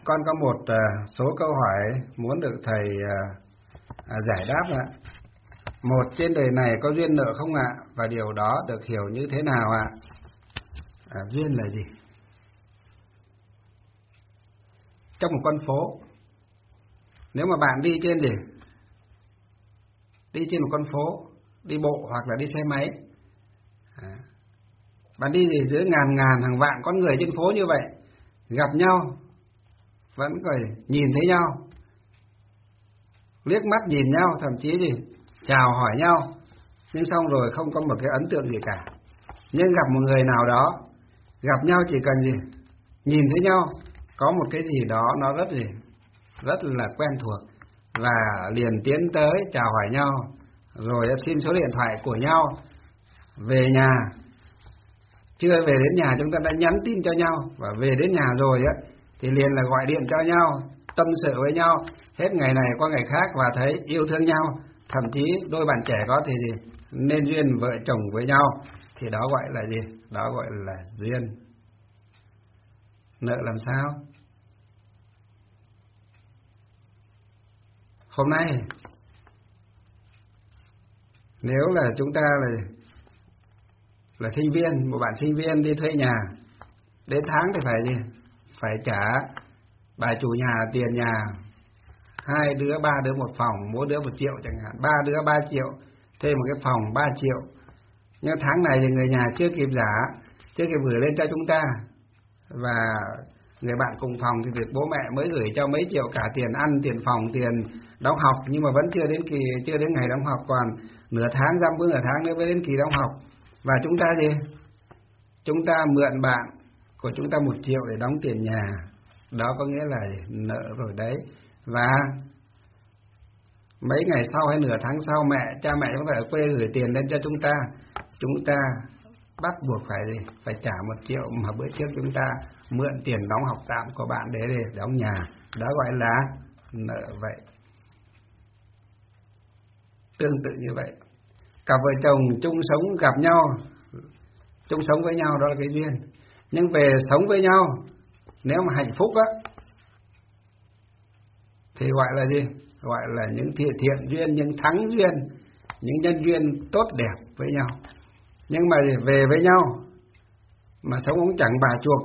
con có một số câu hỏi muốn được thầy giải đáp ạ. Một, trên đời này có duyên nợ không ạ? Và điều đó được hiểu như thế nào ạ? Duyên là gì? Trong một con phố, nếu mà bạn đi trên gì? Đi trên một con phố, đi bộ hoặc là đi xe máy, bạn đi thì giữa ngàn ngàn hàng vạn con người trên phố như vậy, gặp nhau vẫn phải nhìn thấy nhau, liếc mắt nhìn nhau, thậm chí gì chào hỏi nhau, nhưng xong rồi không có một cái ấn tượng gì cả. Nhưng gặp một người nào đó, gặp nhau chỉ cần gì nhìn thấy nhau, có một cái gì đó nó rất là quen thuộc, và liền tiến tới chào hỏi nhau, rồi xin số điện thoại của nhau. Về nhà, chưa về đến nhà chúng ta đã nhắn tin cho nhau, và về đến nhà rồi thì liền là gọi điện cho nhau, tâm sự với nhau, hết ngày này qua ngày khác, và thấy yêu thương nhau. Thậm chí đôi bạn trẻ có thì gì nên duyên vợ chồng với nhau, thì đó gọi là gì? Đó gọi là duyên. Nợ làm sao? Hôm nay nếu là chúng ta là sinh viên, một bạn sinh viên đi thuê nhà, đến tháng thì phải gì? Phải trả bà chủ nhà tiền nhà, 2 đứa 3 đứa một phòng, mỗi đứa 1 triệu chẳng hạn, 3 đứa 3 triệu, thêm một cái phòng 3 triệu. Nhưng tháng này thì người nhà chưa kịp trả, chưa kịp gửi lên cho chúng ta, và người bạn cùng phòng thì được bố mẹ mới gửi cho mấy triệu cả tiền ăn, tiền phòng, tiền đóng học, nhưng mà vẫn chưa đến ngày đóng học, còn nửa tháng, dăm bữa nửa tháng nữa mới đến kỳ đóng học. Và chúng ta gì? Chúng ta mượn bạn của chúng ta 1 triệu để đóng tiền nhà. Đó có nghĩa là nợ rồi đấy. Và mấy ngày sau hay nửa tháng sau, cha mẹ chúng ta ở quê gửi tiền lên cho chúng ta bắt buộc phải trả 1 triệu mà bữa trước chúng ta mượn tiền đóng học tạm của bạn để đóng nhà. Đó gọi là nợ vậy. Tương tự như vậy, cặp vợ chồng chung sống gặp nhau, chung sống với nhau, đó là cái duyên. Nhưng về sống với nhau, nếu mà hạnh phúc thì gọi là gì? Gọi là những thiện duyên, những thắng duyên, những nhân duyên tốt đẹp với nhau. Nhưng mà về với nhau mà sống cũng chẳng bà chuộc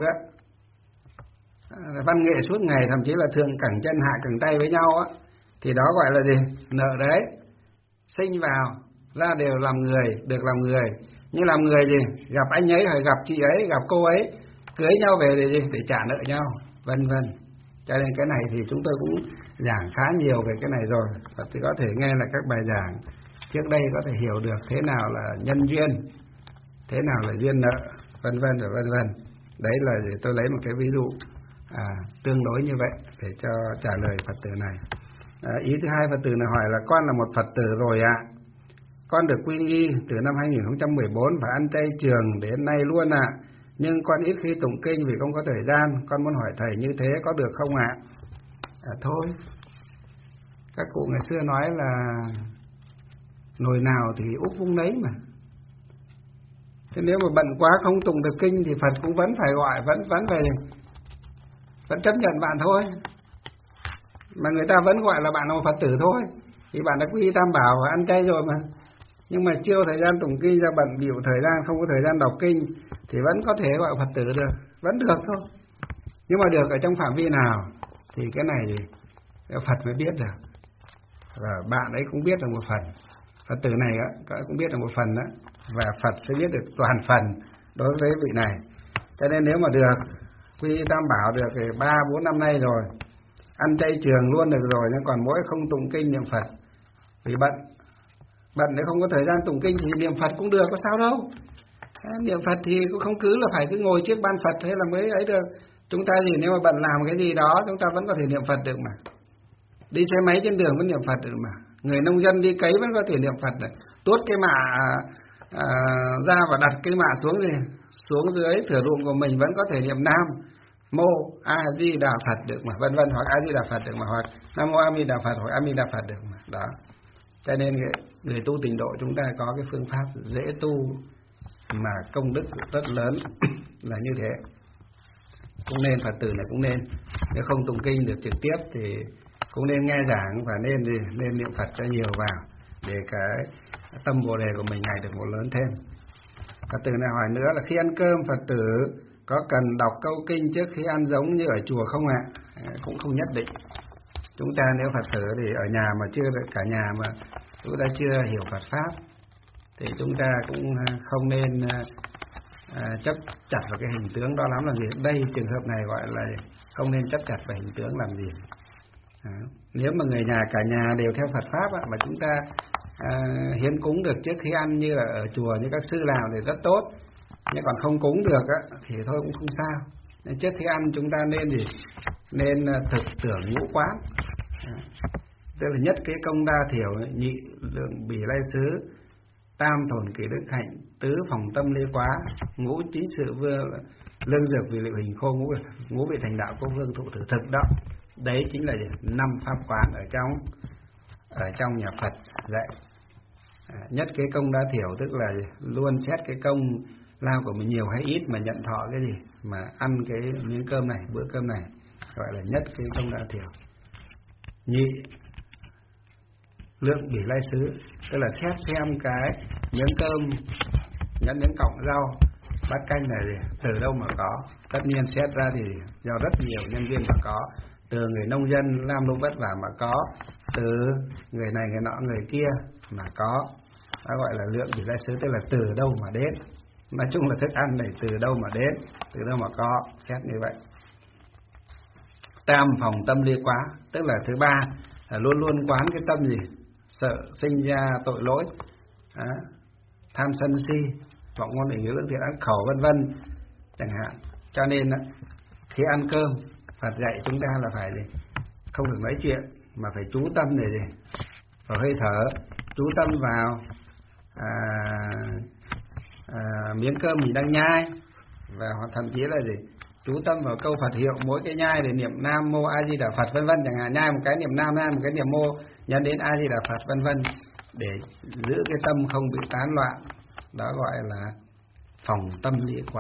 văn nghệ suốt ngày, thậm chí là thượng cẳng chân hạ cẳng tay với nhau thì đó gọi là gì? Nợ đấy. Sinh vào ra đều làm người, được làm người, nhưng làm người gì? Gặp anh ấy hay gặp chị ấy, gặp cô ấy, cưới nhau về để gì? Để trả nợ nhau, vân vân. Cho nên cái này thì chúng tôi cũng giảng khá nhiều về cái này rồi, và thì có thể nghe là các bài giảng trước đây có thể hiểu được thế nào là nhân duyên, thế nào là duyên nợ, vân vân và vân vân. Đấy là tôi lấy một cái ví dụ tương đối như vậy để cho trả lời Phật tử này. Ý thứ hai, Phật tử này hỏi là con là một Phật tử rồi ạ. Con được quy y từ năm 2014 và ăn chay trường đến nay luôn ạ. Nhưng con ít khi tụng kinh vì không có thời gian. Con muốn hỏi thầy như thế có được không ạ? Thôi, các cụ ngày xưa nói là nồi nào thì úp vung nấy mà. Thế nếu mà bận quá không tụng được kinh thì Phật cũng vẫn phải gọi, vẫn chấp nhận bạn thôi. Mà người ta vẫn gọi là bạn là một Phật tử thôi, thì bạn đã quy y Tam Bảo và ăn chay rồi mà. Nhưng mà chưa thời gian tụng kinh, ra bận bịu thời gian, không có thời gian đọc kinh, thì vẫn có thể gọi Phật tử được, vẫn được thôi. Nhưng mà được ở trong phạm vi nào thì cái này Phật mới biết được, và bạn ấy cũng biết được một phần. Phật tử này cũng biết được một phần đó, và Phật sẽ biết được toàn phần đối với vị này. Cho nên nếu mà được quy y Tam Bảo được thì 3-4 năm nay rồi, ăn chay trường luôn được rồi, nhưng còn mỗi không tụng kinh niệm Phật vì bận nếu không có thời gian tụng kinh thì niệm Phật cũng được, có sao đâu. Niệm Phật thì cũng không cứ là phải cứ ngồi trước ban Phật thế là mới ấy được. Chúng ta gì nếu mà bận làm cái gì đó, chúng ta vẫn có thể niệm Phật được mà. Đi xe máy trên đường vẫn niệm Phật được mà. Người nông dân đi cấy vẫn có thể niệm Phật được. Tuốt cái mạ ra và đặt cái mạ xuống dưới thửa ruộng của mình vẫn có thể niệm Nam Mô A Di Đà Phật được mà, vân vân, hoặc A Di Đà Phật được mà, hoặc Nam Mô A Di Đà Phật hoặc A Di Đà Phật được mà. Đó. Cho nên người tu tịnh độ chúng ta có cái phương pháp dễ tu mà công đức rất lớn là như thế. Cũng nên Phật tử này cũng nên Nếu không tụng kinh được trực tiếp thì cũng nên nghe giảng và nên niệm Phật cho nhiều vào để cái tâm Bồ đề của mình ngày được một lớn thêm. Phật tử này hỏi nữa là khi ăn cơm Phật tử có cần đọc câu kinh trước khi ăn giống như ở chùa không ạ? Cũng không nhất định. Chúng ta nếu Phật tử thì ở nhà mà chưa được cả nhà mà chúng ta chưa hiểu Phật pháp thì chúng ta cũng không nên chấp chặt vào cái hình tướng đó lắm làm gì. Đây trường hợp này gọi là không nên chấp chặt vào hình tướng làm gì. Nếu mà người nhà cả nhà đều theo Phật pháp mà chúng ta hiến cúng được trước khi ăn như là ở chùa như các sư làm thì rất tốt. Nhưng còn không cúng được thì thôi cũng không sao. Nên trước khi ăn chúng ta nên thực tưởng ngũ quán. Tức là nhất kế công đa thiểu, nhị lượng bỉ lai xứ, tam thổn kỷ đức hạnh, tứ phòng tâm lê quá, ngũ chính sự lương dược vì liệu hình khô, ngũ vị thành đạo có vương thụ thử thực đó. Đấy chính là 5 pháp quán ở trong nhà Phật dạy. Nhất kế công đa thiểu tức là luôn xét cái công lao của mình nhiều hay ít mà nhận thọ cái gì mà ăn cái miếng cơm này, bữa cơm này, gọi là nhất kế công đa thiểu. Nhị lượng bỉ lai xứ tức là xét xem cái miếng cơm, những cọng rau, bát canh này từ đâu mà có. Tất nhiên xét ra thì do rất nhiều nhân viên mà có, từ người nông dân làm lụng vất vả mà có, từ người này người nọ người kia mà có. Đó gọi là lượng bỉ lai xứ, tức là từ đâu mà đến. Nói chung là thức ăn này từ đâu mà đến, từ đâu mà có, xét như vậy. Tam phòng tâm ly quá, tức là thứ ba là luôn luôn quán cái tâm gì? Sợ sinh ra tội lỗi, tham sân si, vọng ngôn định ngữ lưỡng thiện ác khẩu vân vân chẳng hạn. Cho nên khi ăn cơm Phật dạy chúng ta là phải gì? Không được nói chuyện mà phải chú tâm để gì? Vào hơi thở, chú tâm vào miếng cơm mình đang nhai, và thậm chí là gì? Chú tâm vào câu Phật hiệu mỗi cái nhai để niệm Nam Mô A Di Đà Phật vân vân chẳng hạn. Nhai một cái niệm Nam, nhai một cái niệm Mô, nhấn đến A Di Đà Phật vân vân để giữ cái tâm không bị tán loạn. Đó gọi là phòng tâm lý quá.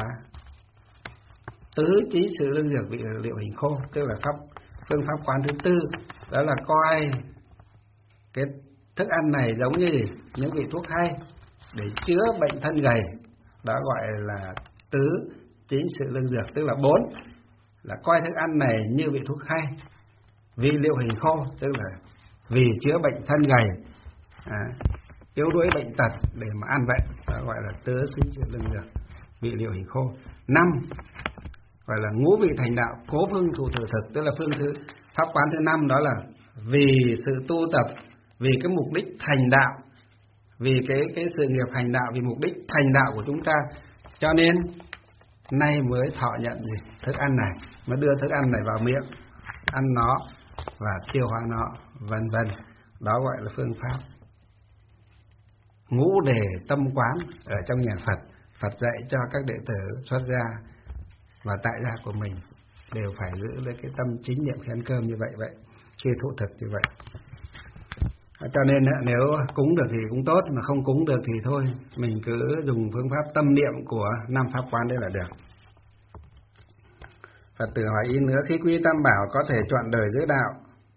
Tứ trí sự lương dược vị liệu hình khô, tức là phương pháp quán thứ tư, đó là coi cái thức ăn này giống như gì? Những vị thuốc hay để chữa bệnh thân gầy. Đó gọi là tứ chính sự lương dược, tức là 4 là coi thức ăn này như vị thuốc hay, vì liệu hình khô tức là vì chữa bệnh thân gầy, yếu đuối bệnh tật để mà ăn vậy. Đó gọi là tứ chính sự lương dược vị liệu hình khô. 5 gọi là ngũ vị thành đạo cố phương thụ thử thực, tức là pháp quán thứ 5 đó là vì sự tu tập, vì cái mục đích thành đạo, vì cái sự nghiệp hành đạo, vì mục đích thành đạo của chúng ta, cho nên nay mới thọ nhận gì? Thức ăn này, mới đưa thức ăn này vào miệng, ăn nó và tiêu hóa nó, vân vân. Đó gọi là phương pháp. Ngũ đề tâm quán ở trong nhà Phật, Phật dạy cho các đệ tử xuất gia và tại gia của mình đều phải giữ lấy cái tâm chính niệm khi ăn cơm như vậy, khi thụ thực như vậy. Cho nên nếu cúng được thì cũng tốt, mà không cúng được thì thôi, mình cứ dùng phương pháp tâm niệm của 5 pháp quán đấy là được. Phật tử hỏi ý nữa, khi quy tam bảo có thể chọn đời giữ đạo?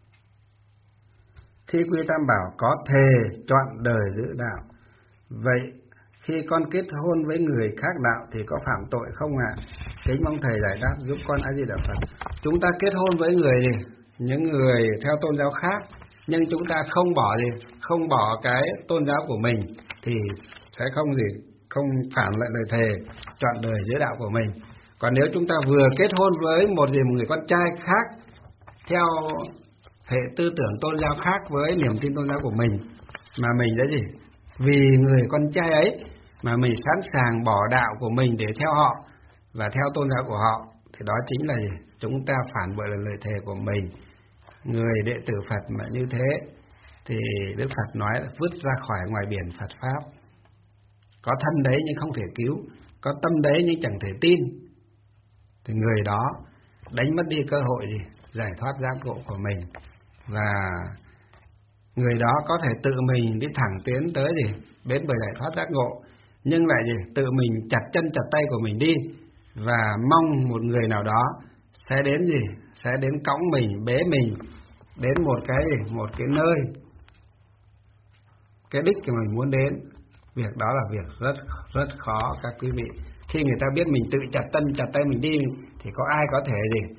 Khi quy tam bảo có thể chọn đời giữ đạo, vậy khi con kết hôn với người khác đạo thì có phạm tội không ạ? Kính mong thầy giải đáp giúp con A Di Đà Phật. Chúng ta kết hôn với những người theo tôn giáo khác, nhưng chúng ta không bỏ cái tôn giáo của mình thì sẽ không phản lại lời thề chọn đời giữ đạo của mình. Còn nếu chúng ta vừa kết hôn với một người con trai khác theo hệ tư tưởng tôn giáo khác với niềm tin tôn giáo của mình, mà mình đã vì người con trai ấy mà mình sẵn sàng bỏ đạo của mình để theo họ và theo tôn giáo của họ, thì đó chính là chúng ta phản bội lời thề của mình. Người đệ tử Phật mà như thế thì Đức Phật nói là vứt ra khỏi ngoài biển Phật pháp. Có thân đấy nhưng không thể cứu, có tâm đấy nhưng chẳng thể tin, thì người đó đánh mất đi cơ hội giải thoát giác ngộ của mình. Và người đó có thể tự mình đi thẳng tiến tới bến bờ giải thoát giác ngộ, nhưng lại tự mình chặt chân chặt tay của mình đi và mong một người nào đó sẽ đến sẽ đến cõng mình, bế mình đến một cái nơi, cái đích mà mình muốn đến. Việc đó là việc rất rất khó các quý vị. Khi người ta biết mình tự chặt tay mình đi thì có ai có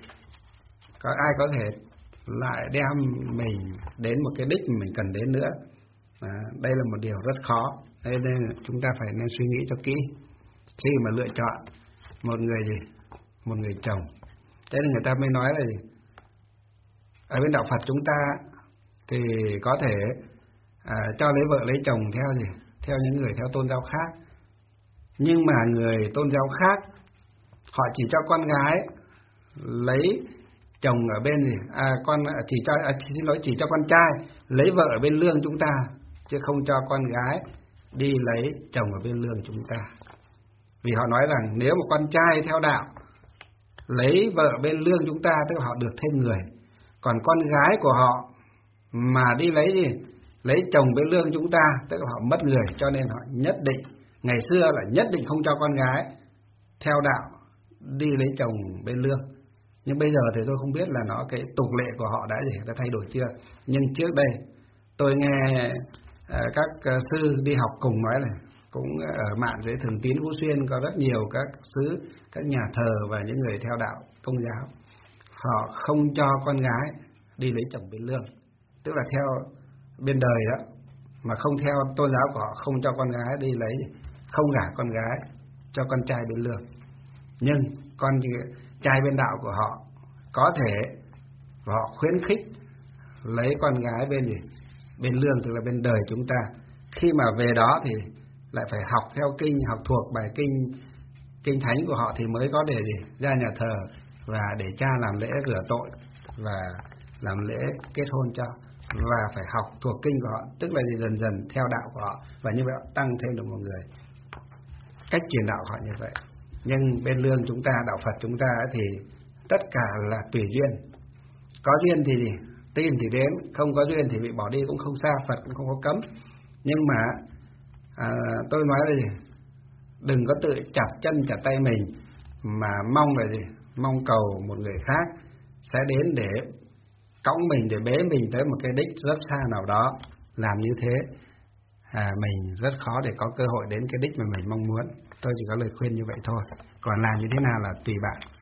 thể lại đem mình đến một cái đích mà mình cần đến nữa. Đây là một điều rất khó. Nên chúng ta phải nên suy nghĩ cho kỹ khi mà lựa chọn một người chồng. Thế nên người ta mới nói là ở bên đạo Phật chúng ta thì có thể cho lấy vợ lấy chồng theo những người theo tôn giáo khác. Nhưng mà người tôn giáo khác họ chỉ cho con gái lấy chồng ở bên chỉ cho con trai lấy vợ ở bên lương chúng ta, chứ không cho con gái đi lấy chồng ở bên lương chúng ta. Vì họ nói rằng nếu một con trai theo đạo lấy vợ bên lương chúng ta, tức là họ được thêm người. Còn con gái của họ mà đi lấy chồng bên lương chúng ta, tức là họ mất người. Cho nên họ nhất định, ngày xưa là nhất định không cho con gái theo đạo đi lấy chồng bên lương. Nhưng bây giờ thì tôi không biết là cái tục lệ của họ đã thay đổi chưa. Nhưng trước đây tôi nghe các sư đi học cùng nói là cũng ở mạng dưới Thường Tín Phú Xuyên có rất nhiều các xứ, các nhà thờ và những người theo đạo Công giáo, họ không cho con gái đi lấy chồng bên lương, tức là theo bên đời đó, mà không theo tôn giáo của họ, không cho con gái đi lấy, không gả con gái cho con trai bên lương. Nhưng con trai bên đạo của họ có thể, và họ khuyến khích lấy con gái bên lương, tức là bên đời chúng ta. Khi mà về đó thì lại phải học theo kinh, học thuộc bài kinh thánh của họ thì mới có để ra nhà thờ và để cha làm lễ rửa tội và làm lễ kết hôn cho, và phải học thuộc kinh của họ, tức là dần dần theo đạo của họ, và như vậy tăng thêm được một người. Cách truyền đạo họ như vậy. Nhưng bên lương chúng ta, đạo Phật chúng ta thì tất cả là tùy duyên. Có duyên thì tin thì đến, không có duyên thì bị bỏ đi cũng không sao, Phật cũng không có cấm. Nhưng mà tôi nói là đừng có tự chặt chân chặt tay mình mà mong cầu một người khác sẽ đến để cõng mình, để bế mình tới một cái đích rất xa nào đó. Làm như thế mình rất khó để có cơ hội đến cái đích mà mình mong muốn. Tôi chỉ có lời khuyên như vậy thôi. Còn làm như thế nào là tùy bạn.